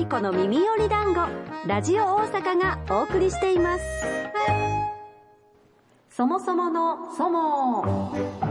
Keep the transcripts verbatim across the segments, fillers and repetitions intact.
みこの耳より団子、ラジオ大阪がお送りしています。そもそものそも。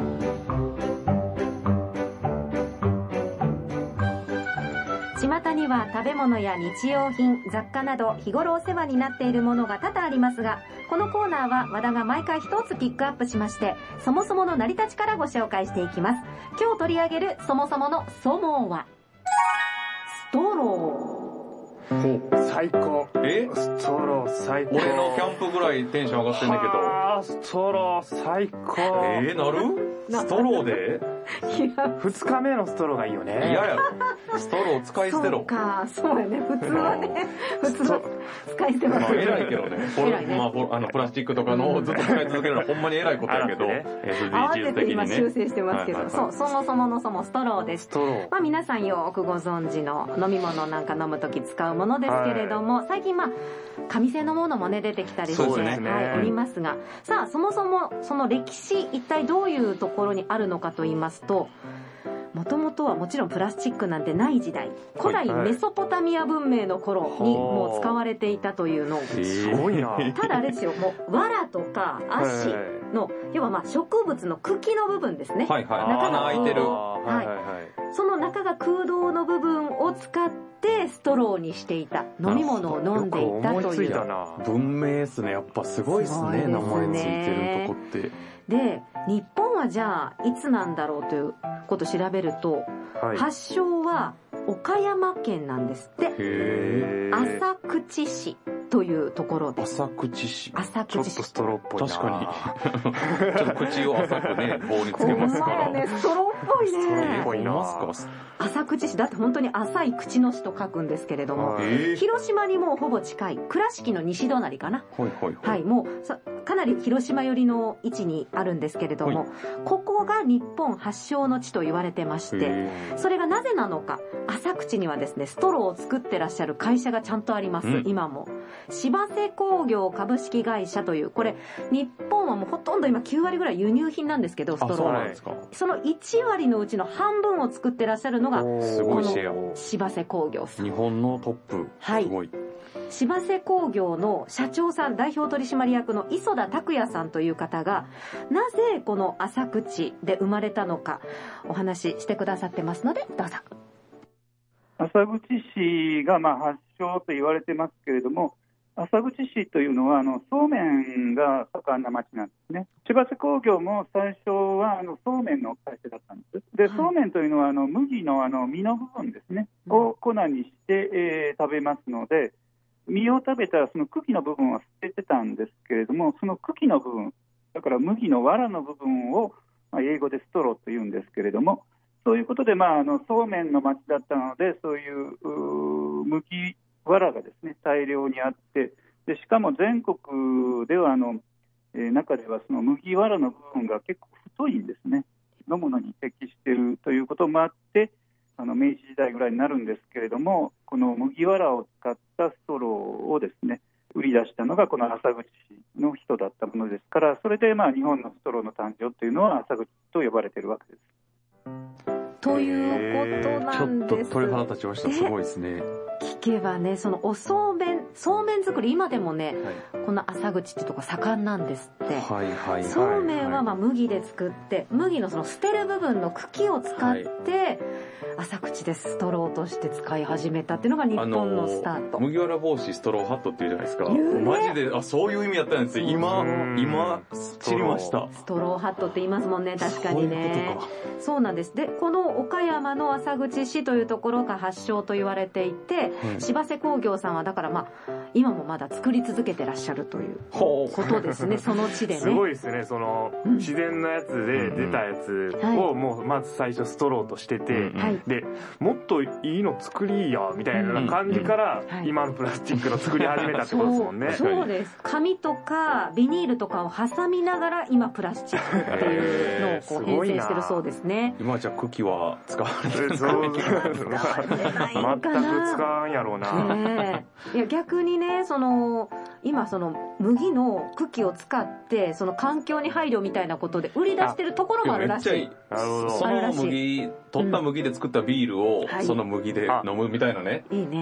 巷には食べ物や日用品、雑貨など日頃お世話になっているものが多々ありますが、このコーナーは和田が毎回一つピックアップしまして、そもそもの成り立ちからご紹介していきます。今日取り上げるそもそものそもはストロー。 最高。 えストロー最高。 俺のキャンプぐらいテンション上がってんだけど。 あー、ストロー最高。 えー、なるストローで二日目のストローがいいよね。 嫌やろ。ストロー使い捨てろ。 そうか、そうやね。普通はね、普通は使い捨てます。 まあ偉いけどね。 偉いね。 まあ、あのプラスチックとかのをずっと使い続けるのはほんまに偉いことやけど、 ね、慌てて今修正してますけど、そう、そもそものそもストローです。 ストロー。 まあ皆さんよくご存知の飲み物なんか飲むとき使うものですけれども、はい、最近まあ紙製のものもね出てきたりして、ね、はい、おりますが、さあそもそもその歴史一体どういうところにあるのかと言いますと、もともとはもちろんプラスチックなんてない時代、古代メソポタミア文明の頃にもう使われていたというのを、 すごいな。 ただあれですよ、もう藁とか足の、要はまあ植物の茎の部分ですね。 はいはい、 中が開いてる。 はいはい。その中が空洞の部分を使ってストローにしていた、飲み物を飲んでいたという。 文明ですね、やっぱすごいですね、名前ついてるとこって。 で、日本はじゃあいつなんだろうということを調べると、はい、発祥は岡山県なんですって。 へー。 浅口市というところです。 浅口市。 浅口市。 ちょっとストローっぽいな。 確かに。ちょっと口を浅くね、棒につけますから。 ほんまやね、ストローっぽいね。 ストローっぽいな。 浅口市だって本当に浅い口の市と書くんですけれども、広島にもうほぼ近い倉敷の西隣かな。 はいはいはい。 はい、もうかなり広島寄りの位置にあるんですけれども、はい、ここが日本発祥の地と言われてまして、それがなぜなのか、浅口にはですね、ストローを作ってらっしゃる会社がちゃんとあります、うん、今も。芝瀬工業株式会社という、これ日本はもうほとんど今きゅうわりぐらい輸入品なんですけど、ストロー。 そうなんですか。 そのいちわりのうちの半分を作ってらっしゃるのがこの芝瀬工業さん。 日本のトップ。 はい。 すごい。 芝瀬工業の社長さん、代表取締役の磯田拓也さんという方が、なぜこの浅口で生まれたのかお話ししてくださってますので、どうぞ。 浅口市がまあ発祥と言われてますけれども、浅口市というのはあのそうめんが盛んな町なんですね。芝瀬工業も最初はあのそうめんの会社だったんです。で、はい、そうめんというのはあの麦のあの実の部分ですね、うん、を粉にして、えー、食べますので、実を食べたらその茎の部分は捨ててたんですけれども、その茎の部分、だから麦の藁の部分を、まあ、英語でストローというんですけれども、そういうことで、まあ、あのそうめんの町だったので、そういう麦藁がですね大量にあって、でしかも全国ではあの、えー、中ではその麦藁の部分が結構太いんですね。飲むのに適しているということもあって、あの明治時代ぐらいになるんですけれども、この麦藁を使ったストローをですね売り出したのがこの浅口の人だったものですから、それでまあ日本のストローの誕生というのは浅口と呼ばれているわけです。 ということなんです。 ちょっと鳥肌立ちました。すごいですね。 聞けばね、そのおそうめん、そうめん作り今でもね、はい、この浅口ってとこ盛んなんですって。 はいはいはい、 そうめんはまあ麦で作って、麦のその捨てる部分の茎を使って、はい、浅口でストローとして使い始めたっていうのが日本のスタート。 麦わら帽子ストローハットっていうじゃないですか。 ね、 マジで、あ、そういう意味やったんですよ。今、今知りました。 ストローハットって言いますもんね、確かにね。そういうことか。そうなんです。で、この岡山の浅口市というところが発祥と言われていて、はい、芝瀬工業さんはだからまあ今もまだ作り続けてらっしゃるということですね。その地でね。 すごいですね。その、うん、自然のやつで出たやつをもうまず最初ストローとしてて、うんうん、でもっといいの作りやみたいな感じから今のプラスチックの作り始めたってことですもんね。 そう、そうです。紙とかビニールとかを挟みながら今プラスチックっていうのをこう変遷してるそうですね。 今じゃ茎は使われてるんですかね。全く使わんやろうな。 ね、いや逆にね、その今その麦の茎を使ってその環境に配慮みたいなことで売り出してるところもあるらしい。 めっちゃいい。なるほど。その麦、取った麦で作ったビールをその麦で飲むみたいなね。 うん、いいね。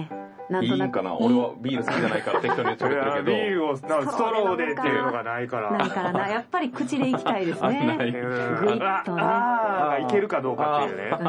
なんとなく。 いいんかな、俺はビール好きじゃないから適当に言っちゃってるけど。 ビールをストローでっていうのがないから。 ないからな。やっぱり口でいきたいですね。グイッとね。 ああ、いけるかどうかっていうね。 うん、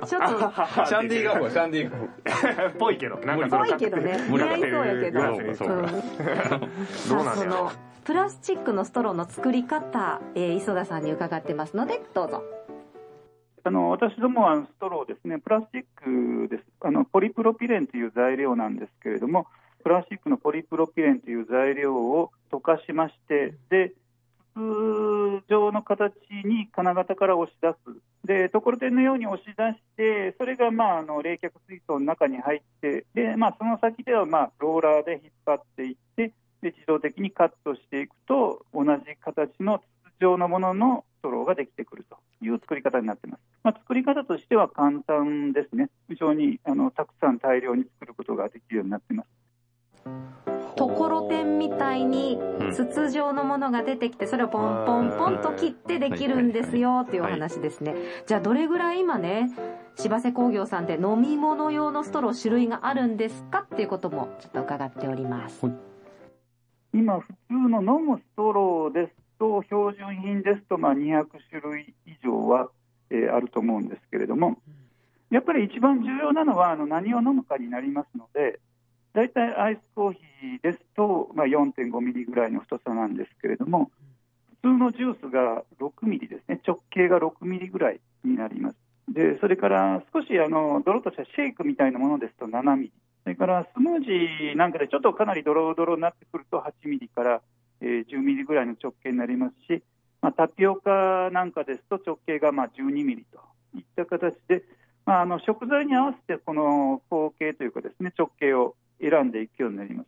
ちょっと。 シャンディガフはシャンディガフ。 ぽいけど。 なんかぽいけどね。似合いそうやけど。 そうか。どうなんだろう。 プラスチックのストローの作り方、えー、磯田さんに伺ってますので、どうぞ。 あの私どもはストローですね、プラスチックです。あのポリプロピレンという材料なんですけれども、プラスチックのポリプロピレンという材料を溶かしまして、で筒状の形に金型から押し出す。でところてんのように押し出して、それが、まあ、あの冷却水槽の中に入って、で、まあ、その先では、まあ、ローラーで引っ張っていって、で自動的にカットしていくと、同じ形の筒状のもののストローができてくるという作り方になっています。まあ、作り方としては簡単ですね。非常にあのたくさん大量に作ることができるようになっています。 ところてんみたいに筒状のものが出てきて、それをポンポンポンと切ってできるんですよっていうお話ですね。じゃあどれぐらい今ね、芝瀬工業さんで飲み物用のストロー種類があるんですかっていうこともちょっと伺っております。 今普通の飲むストローですと、標準品ですとまあにひゃくしゅるい以上は、えー、あると思うんですけれども、やっぱり一番重要なのはあの何を飲むかになりますので、だいたいアイスコーヒーですと、まあ、よんてんごミリぐらいの太さなんですけれども、普通のジュースがろくミリですね。直径がろくミリぐらいになります。でそれから少しあのドロッとしたシェイクみたいなものですとななミリ、それからスムージーなんかでちょっとかなりドロドロになってくるとはちミリから、えー、じゅうミリぐらいの直径になりますし、まあ、タピオカなんかですと直径がまあじゅうにミリといった形で、まあ、あの食材に合わせてこの口径というかですね、直径を選んでいくようになります。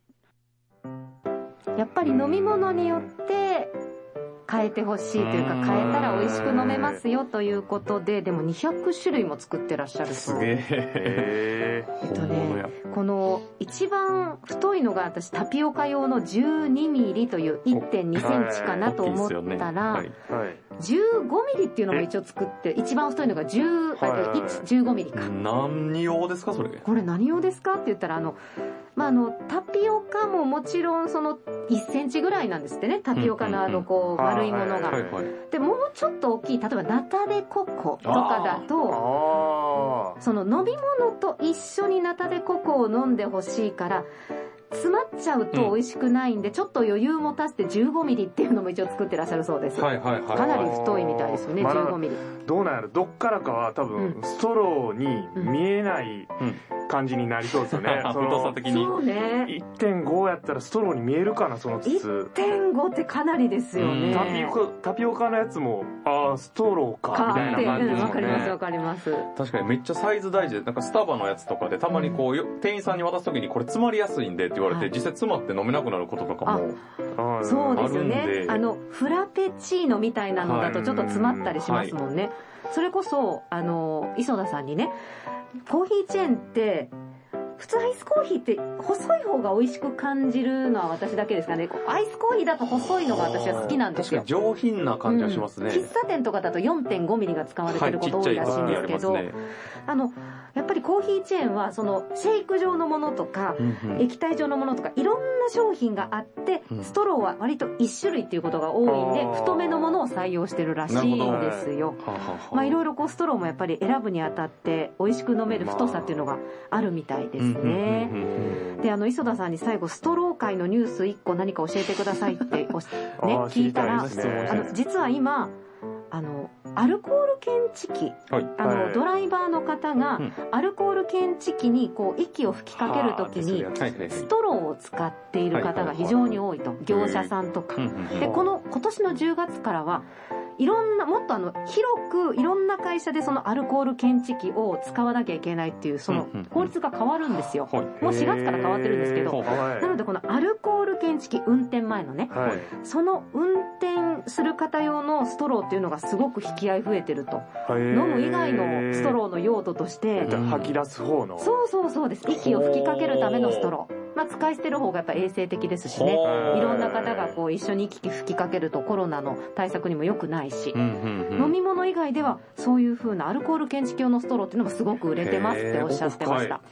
やっぱり飲み物によって変えてほしいというか、変えたら美味しく飲めますよということで、でもにひゃくしゅるいも作ってらっしゃるそう。 すげえ。 えっとね、この一番太いのが私タピオカ用のじゅうにミリという いってんにセンチかなと思ったら、じゅうごミリっていうのも一応作って、一番太いのがじゅう、じゅうごミリか。 何用ですかそれ？ これ何用ですかって言ったら、あのまあ、あのタピオカももちろんそのいっセンチぐらいなんですってね、タピオカのあのこう丸いものが。でもうちょっと大きい、例えばナタデココとかだと、その飲み物と一緒にナタデココを飲んでほしいから詰まっちゃうと美味しくないんで、うん、ちょっと余裕持たせてじゅうごミリっていうのも一応作ってらっしゃるそうです。かなり太いみたいですよね、じゅうごミリ。 どうなんやろ、どっからかは多分ストローに見えない感じになりそうですよね、 うん、太さ的に。 そうね、 いってんご やったらストローに見えるかな、その筒。 いってんご ってかなりですよね。 タピオカ、タピオカのやつもああストローかみたいな感じですもんね。わかりますわかります。 確かにめっちゃサイズ大事で、なんかスタバのやつとかでたまにこう、うん、店員さんに渡す時にこれ詰まりやすいんでって言われて、はい、実際詰まって飲めなくなることとかもあそうですよるんで、 ね。あのフラペチーノみたいなのだとちょっと詰まったりしますもんね、はい、それこそあの磯田さんにね、コーヒーチェーンって普通アイスコーヒーって細い方が美味しく感じるのは私だけですかね。アイスコーヒーだと細いのが私は好きなんですよ。 確かに上品な感じはしますね、 うん、喫茶店とかだと よんてんごミリが使われてること多いらしいんですけど、はい、あ, ね、あのやっぱりコーヒーチェーンはそのシェイク状のものとか、うんうん、液体状のものとかいろんな商品があって、うん、ストローは割といち種類っていうことが多いんで、太めのものを採用してるらしいんですよ。まあいろいろこうストローもやっぱり選ぶにあたって美味しく飲める太さっていうのがあるみたいですね、うんうんうんうん、であの磯田さんに最後ストロー界のニュースいっこ何か教えてくださいってね聞いたら、ね、あの実は今あのアルコール検知器、はい、あの、はい、ドライバーの方が、うん、アルコール検知器にこう息を吹きかけるときにストローを使っている方が非常に多いと、業者さんとかで、この今年のじゅうがつからはいろんなもっとあの広くいろんな会社でそのアルコール検知器を使わなきゃいけないっていうその法律が変わるんですよ。もうしがつから変わってるんですけど、なのでこのアルコール検知器、運転前のね、はい、その運転する方用のストローっていうのがすごく引き合い増えてると。飲む以外のストローの用途として吐き出す方の、 そうそうそうです、息を吹きかけるためのストロー、まあ、使い捨てる方がやっぱ衛生的ですしね、いろんな方がこう一緒に息吹きかけるとコロナの対策にも良くないし、うんうんうん、飲み物以外ではそういう風なアルコール検知器用のストローっていうのもすごく売れてますっておっしゃってました。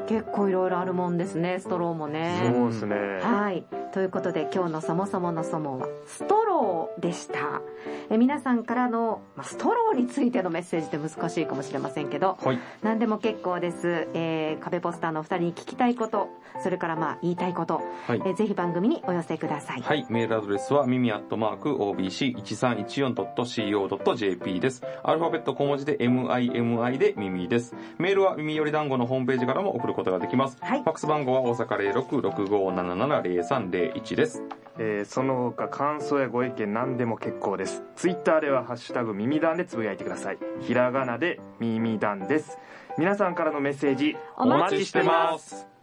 結構いろいろあるもんですね、ストローもね。 そうですね。 はい。ということで今日のそもそものそもはストローでした。え皆さんからの、まあ、ストローについてのメッセージって難しいかもしれませんけど、はい、何でも結構です。えー、壁ポスターのお二人に聞きたいこと、それからまあ言いたいこと、はい、えー、ぜひ番組にお寄せください。 はい。メールアドレスはミミアットマーク オービーシーいちさんいちよんドットシーオードットジェーピー です。アルファベット小文字で エムアイエムアイ でミミです。メールは耳より団子のホームページからも送ることができます。はい、ファックス番号は大阪 ゼロろくろくごーななななゼロさんゼロいち です。 えー、その他感想やご意見何でも結構です。ツイッターではハッシュタグ耳団でつぶやいてください。ひらがなで耳団です。皆さんからのメッセージお待ちしてます。